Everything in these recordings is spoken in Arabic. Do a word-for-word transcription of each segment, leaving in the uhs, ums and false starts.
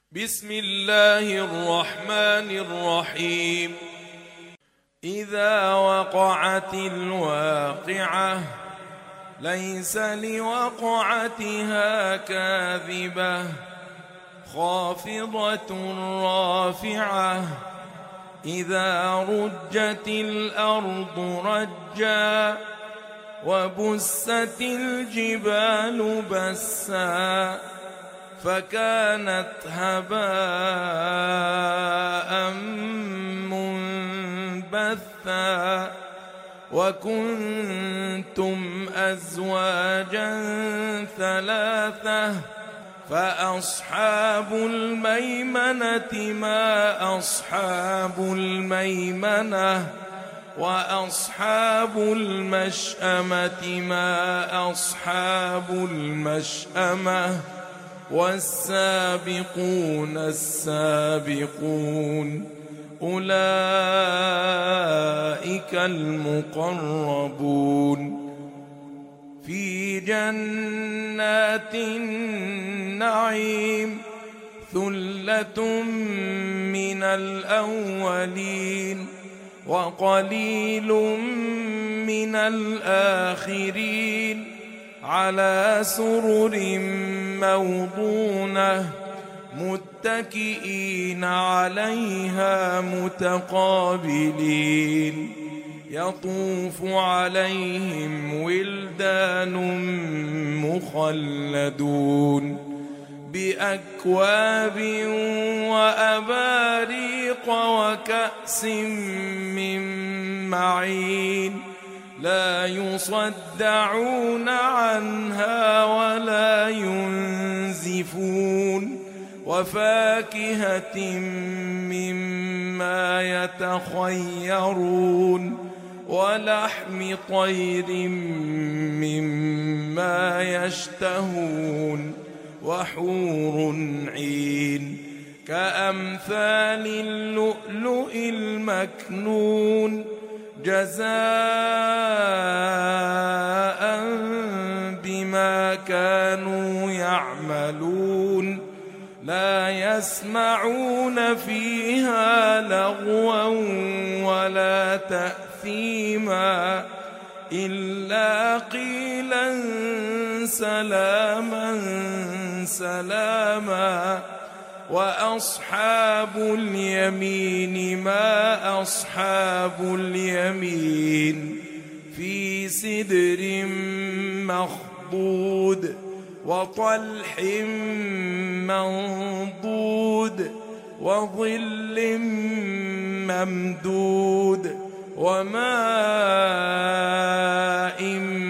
بسم الله الرحمن الرحيم. إذا وقعت الواقعة ليس لوقعتها كاذبة خافضة رافعة إذا رجت الأرض رجا وبست الجبال بسا فكانت هباء منبثا وكنتم أزواجا ثلاثة فأصحاب الميمنة ما أصحاب الميمنة وأصحاب المشأمة ما أصحاب المشأمة والسابقون السابقون أولئك المقربون في جنات النعيم ثلة من الأولين وقليل من الآخرين على سرر موضونة متكئين عليها متقابلين يطوف عليهم ولدان مخلدون بأكواب وأباريق وكأس من معين لا يصدعون عنها ولا ينزفون وفاكهة مما يتخيرون ولحم طير مما يشتهون وحور عين كأمثال اللؤلؤ المكنون جزاء بما كانوا يعملون لا يسمعون فيها لغوا ولا تأثيما إلا قيلا سلاما سلاما وأصحاب اليمين ما أصحاب اليمين في سدر مخضود وطلح منضود وظل ممدود وماء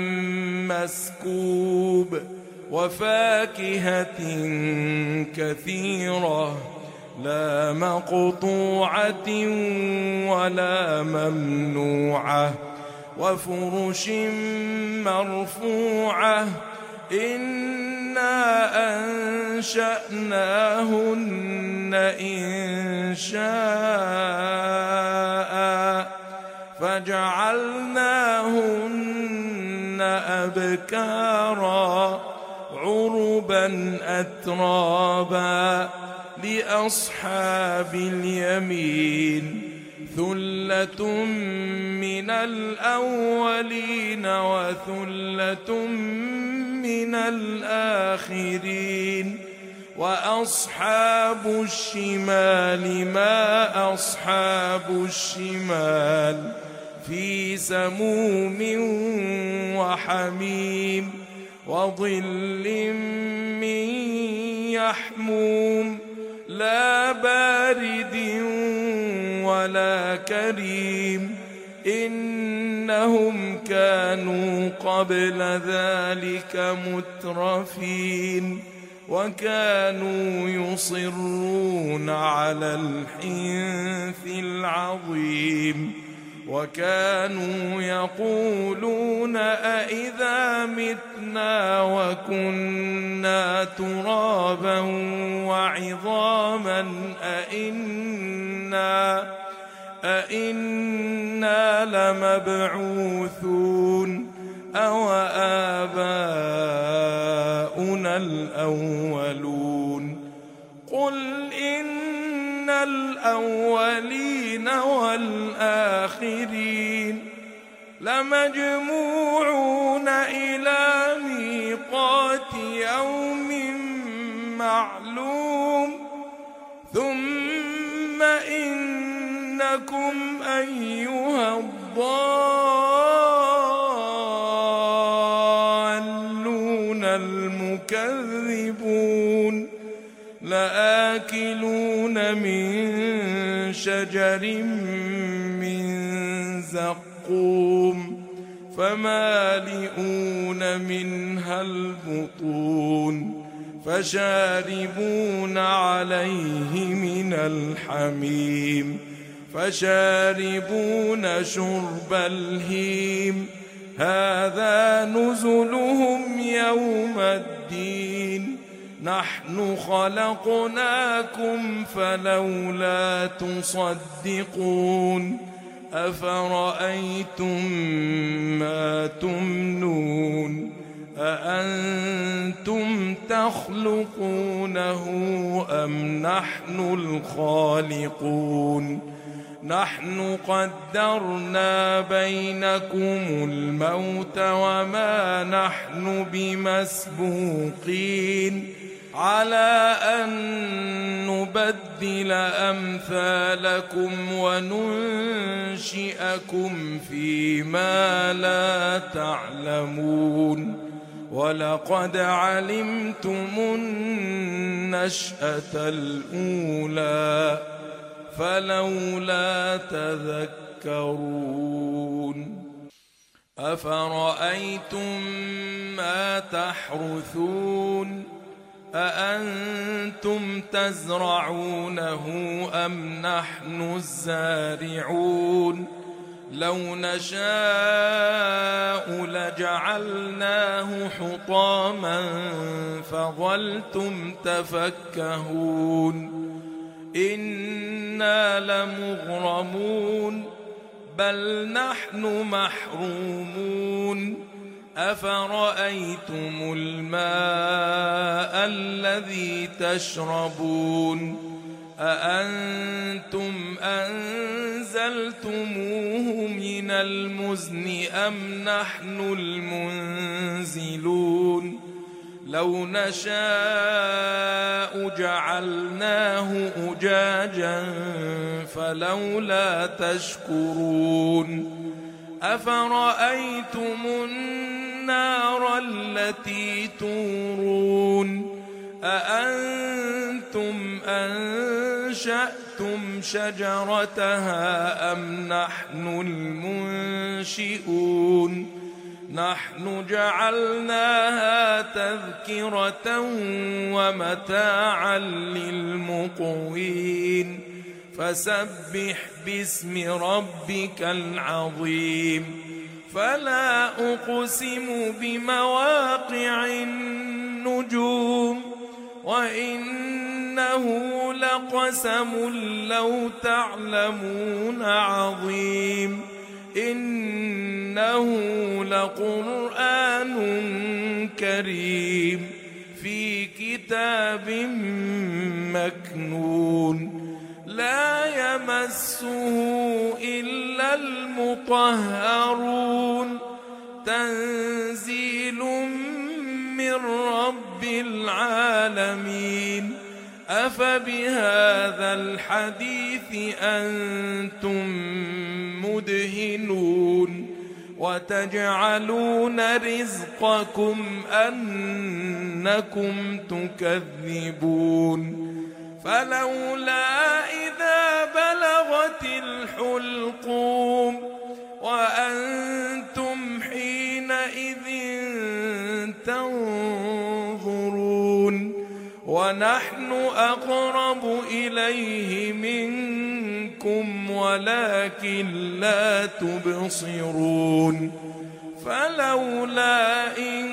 مسكوب وفاكهة كثيرة لا مقطوعة ولا ممنوعة وفرش مرفوعة إنا أنشأناهن إنشاء فجعلناهن أبكارا عربا أترابا لأصحاب اليمين ثلة من الأولين وثلة من الآخرين وأصحاب الشمال ما أصحاب الشمال في سموم وحميم وظل من يحموم لا بارد ولا كريم إنهم كانوا قبل ذلك مترفين وكانوا يصرون على الحنث العظيم وكانوا يقولون أئذا متنا وكنا ترابا وعظاما أئنا أئنا لمبعوثون أو آباؤنا الأولون قل إن الأولين والآخرين لمجموعون إلى ميقات يوم معلوم ثم إنكم أيها الضالون المكذبون لآكلون من شجر من زقوم فمالئون منها البطون فشاربون عليه من الحميم فشاربون شرب الهيم هذا نزلهم يوم الدين نحن خلقناكم فلولا تصدقون أفرأيتم ما تمنون أأنتم تخلقونه أم نحن الخالقون نحن قدرنا بينكم الموت وما نحن بمسبوقين على أن نبدل أمثالكم وننشئكم فيما لا تعلمون ولقد علمتم النشأة الأولى فلولا تذكرون أفرأيتم ما تحرثون أأنتم تزرعونه أم نحن الزارعون لو نشاء لجعلناه حطاما فظلتم تفكهون إنا لمغرمون بل نحن محرومون أفرأيتم الماء الذي تشربون أأنتم أنزلتموه من المزن أم نحن المنزلون لو نشاء جعلناه أجاجا فلولا تشكرون أفرأيتم النار التي تورون أأنتم أنشأتم شجرتها أم نحن المنشئون نحن جعلناها تذكرة ومتاعا للمقوين فسبح باسم ربك العظيم فلا أقسم بمواقع النجوم وإنه لقسم لو تعلمون عظيم إنه لقرآن كريم في كتاب مكنون لا يمسه إلا المطهرون تنزيل من رب العالمين أفبهذا الحديث أنتم مدهنون وتجعلون رزقكم أنكم تكذبون فلولا إذا بلغت الحلقوم وأنتم حينئذ تنظرون ونحن أقرب إليه منكم ولكن لا تبصرون فلولا إن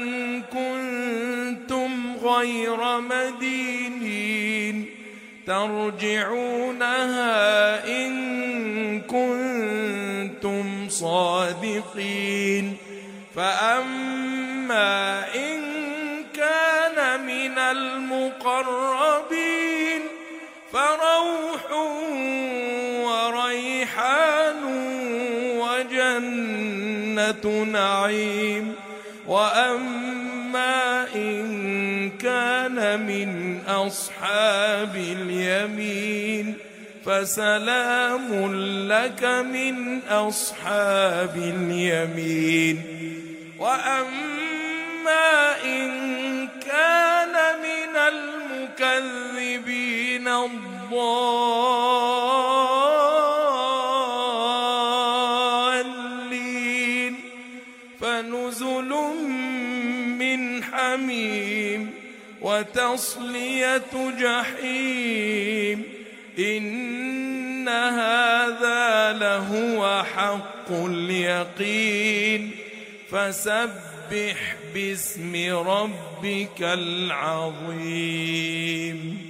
كنتم غير مدينين ترجعونها إن كنتم صادقين فأما إن كان من المقربين فروح وريحان وجنة نعيم. وأما إن كان من أصحاب اليمين فسلام لك من أصحاب اليمين. وأما إن كان من المكذبين الضالين فنزل من حميم وتصلية جحيم. إن هذا لهو حق اليقين. فسبح باسم ربك العظيم.